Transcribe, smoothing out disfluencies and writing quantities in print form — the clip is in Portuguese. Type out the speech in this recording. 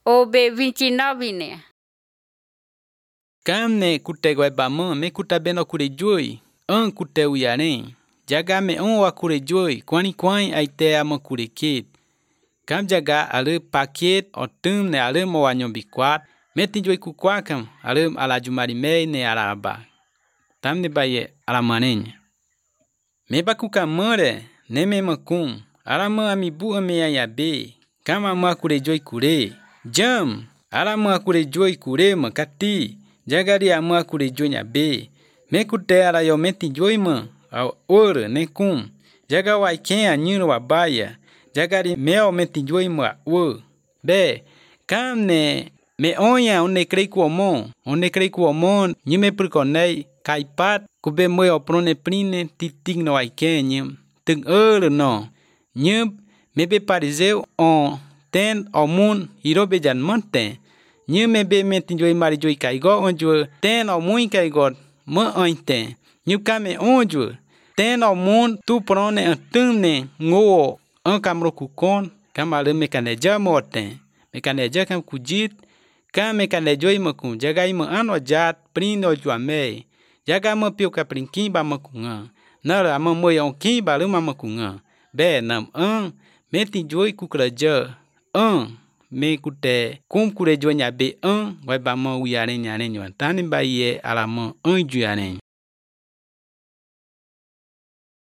Obe 29 nè. Cam ne cute guai bamã, me cuta beno cure jui, cute uiarém. Jaga me wa cure jui, quani ai te ama cure kit. Cam jaga ale paket o ne ale mo wanyo bikwat, me tinjui kukwakam, ale ala jumari mei ne araba. Tam ne baye ala manenya. Me bakuka mere, ne me makum, ala ma amibu ame ayabe, cam ama cure jui cure. Jam, ala ma cure jui cure makati. Jagari ama cure jui nyabe. Me kute ala yo meti jui ma, au ore ne kum. Jaga wai ken anyiru wabaya. Jagari meo meti jui ma wo. Be, cam ne me onya one krei kuomon. One krei kuomon, nyime perkonei, kaipat, kube moe oprone prine, titing no wai ken nyim. Tung no. Nyup, mebe parizeu on, ten omun, hirobe jan monten. Như me be me tinjoi mari joi kaigo onjua ten o mui kaigo mo ointe như kame onjua ten o mun tu prone antumne ngo an kamro kukon kamale mekaneja moten mekaneja kam kujit kam mekanejoi makum jagai mo ano jat prindo juame jaga mo piu kaprinki ba makunga nara ama moy onki ba luma makunga be nam me tinjoi kukraja me kute kum kure jua nyabe wai ba mo uyare nyane nyuan tani ba ye ala mo juare.